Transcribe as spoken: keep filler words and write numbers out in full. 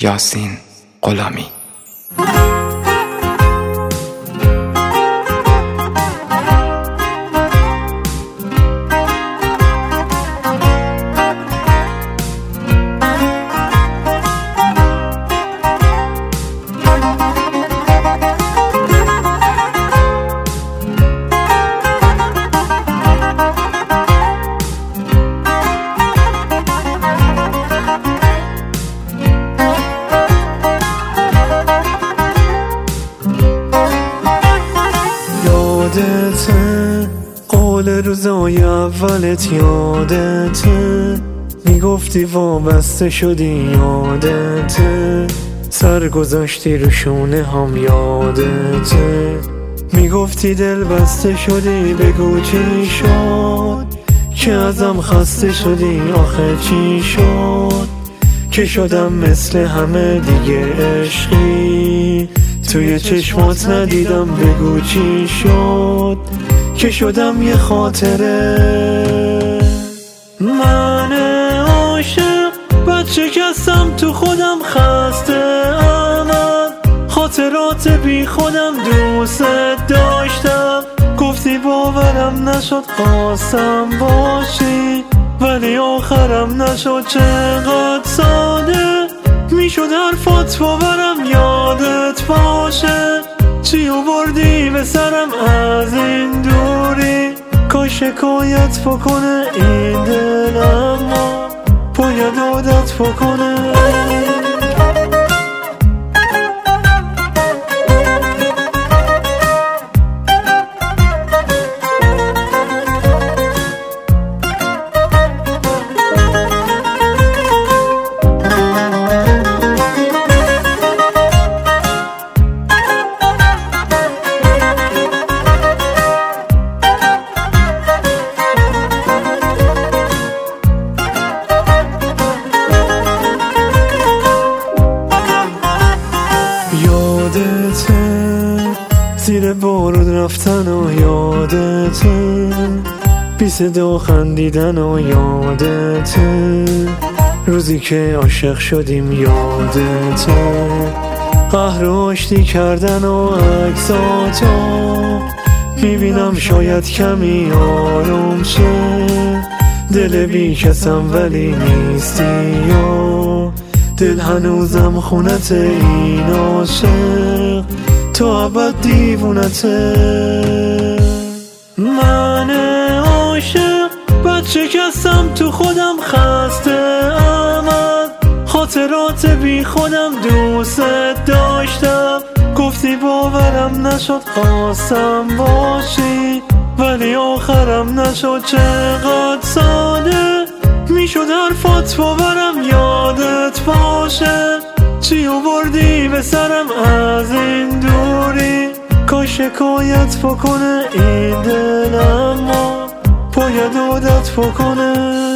یاسین غلامی. یادته قول روزای اولت، یادته میگفتی وابسته شدی، یادته سر گذاشتی رو شونه هم، یادته میگفتی دل بسته شدی، بگو چی شد که ازم خسته شدی، آخه چی شد که شدم مثل همه دیگه عشقی توی چشمات ندیدم، بگو چی شد که شدم یه خاطره. من عاشق بچه کستم تو خودم، خسته ام، خاطرات بی خودم دوست داشتم، گفتی باورم نشد قاسم باشی، ولی آخرم نشد. چقدر ساده میشد حرفات باورم یادت باشه، چی آوردی به سرم از این دوری، کاش شکایت بکنه این دل، اما باید عادت بکنه. یادته زیر بارون رفتن و یادته بی صدا خندیدن و یادته روزی که عاشق شدیم، یادته قهر و آشتی کردن و عکساتو میبینم شاید کمی آروم شه، دل بی کسم ولی نیستی و دل هنوزم خونت این عاشق تا ابد دیوونته. من عاشق بچه کستم تو خودم، خسته ام، خاطرات بی خودم دوست داشتم، گفتی باورم نشد قاسم باشی، ولی آخرم نشد. چقدر ساده میشد حرفات باورم یادت باشه، چی آوردی به سرم از این دوری، کاش شکایت بکنه این دل، اما باید عادت بکنه.